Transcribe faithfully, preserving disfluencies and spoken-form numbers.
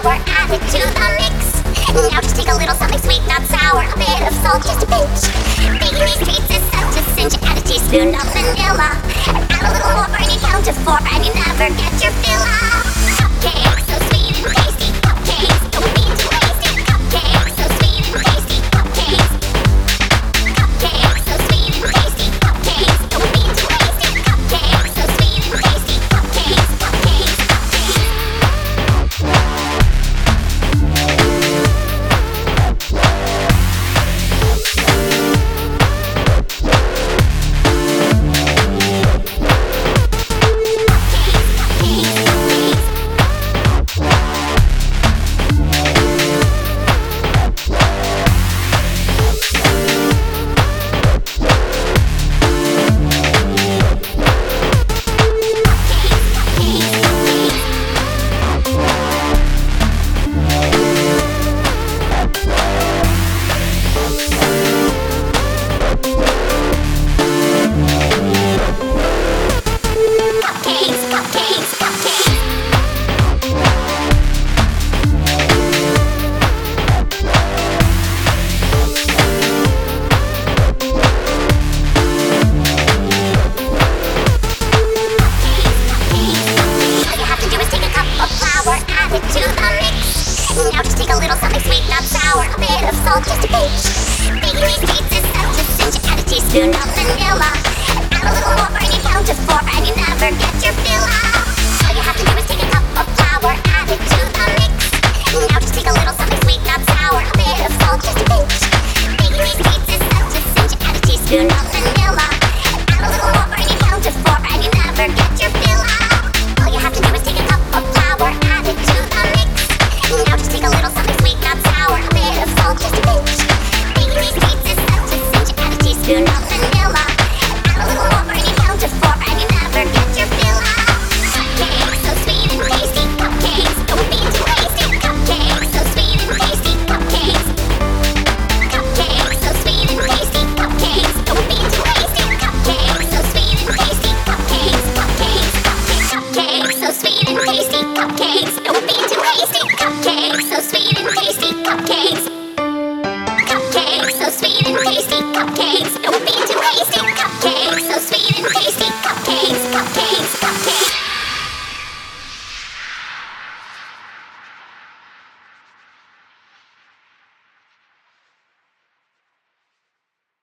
flour, add it to the mix. Now just take a little something sweet, not sour, a bit of salt, just a pinch. Baking these treats is such a cinch. Add a teaspoon of vanilla. Add a little more and you count to four and you never get your fill up. Cupcakes, so sweet and tasty. Cupcakes, don't be too hasty. Cupcakes, so sweet and tasty. Cupcakes. Cupcakes, so sweet and tasty. Cupcakes, don't be too hasty. Cupcakes, so sweet and tasty. Cupcakes, cupcakes, cupcakes. Now just take a little something sweet, not sour, a bit of salt, just a pinch. Baking these treats is such a cinch. Add a teaspoon of vanilla. Add a little more and you count to four and you never get your fill up. All you have to do is take a cup of flour, add it to the mix. Now just take a little something sweet, not sour, a bit of salt, just a pinch. Baking these treats is such a cinch. Add a teaspoon of vanilla. Add a little more and you count to four and you never get your fill up. All you have to do is take a cup of flour, add it to the mix. Now just take a little something sweet, not sour, a bit of salt, just a pinch. Baking these treats is such a cinch. Add a teaspoon of vanilla. Add a little more and you count to four and you never get your fill up. Cupcakes, so sweet and tasty. Cupcakes, don't be too hasty. Cupcakes, so sweet and tasty. Cupcakes. Cupcakes, so sweet and tasty. Cupcakes, don't be too hasty. Cupcakes, so sweet and tasty. Cupcakes, cupcakes, cupcakes, cupcakes, so sweet and tasty. Cupcakes, don't be too hasty. Cupcakes, so sweet and tasty. Cupcakes. Cupcakes, so sweet and tasty. Cupcakes, don't be too hasty. Cupcakes, so sweet and tasty.